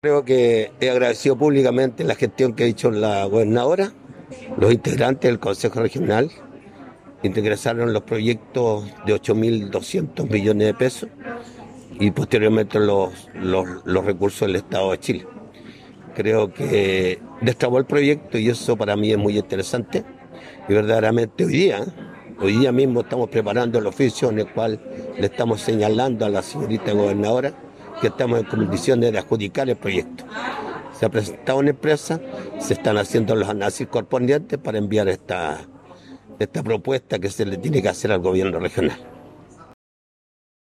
Creo que he agradecido públicamente la gestión que ha hecho la gobernadora, los integrantes del Consejo Regional, ingresaron los proyectos de 8.200 millones de pesos y posteriormente los recursos del Estado de Chile. Creo que destrabó el proyecto y eso para mí es muy interesante y verdaderamente hoy día mismo estamos preparando el oficio en el cual le estamos señalando a la señorita gobernadora que estamos en condiciones de adjudicar el proyecto. Se ha presentado una empresa, se están haciendo los análisis correspondientes para enviar esta propuesta que se le tiene que hacer al gobierno regional.